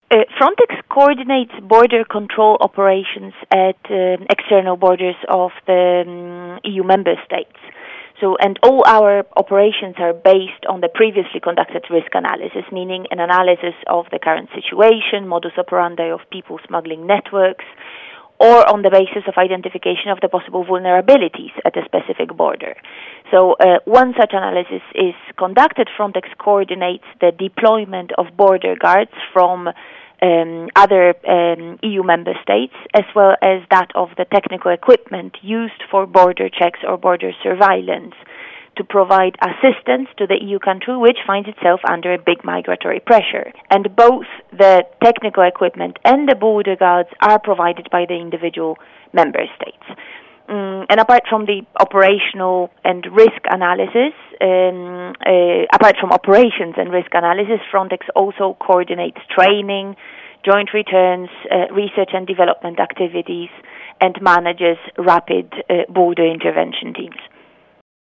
Frontex coordinates border control operations at external borders of the EU member states. So, and all our operations are based on the previously conducted risk analysis, meaning an analysis of the current situation, modus operandi of people smuggling networks, or on the basis of identification of the possible vulnerabilities at a specific border. So once such analysis is conducted, Frontex coordinates the deployment of border guards from other EU member states, as well as that of the technical equipment used for border checks or border surveillance, to provide assistance to the EU country which finds itself under a big migratory pressure. And both the technical equipment and the border guards are provided by the individual member states. And apart from the operational and risk analysis, apart from operations and risk analysis, Frontex also coordinates training, joint returns, research and development activities, and manages rapid border intervention teams.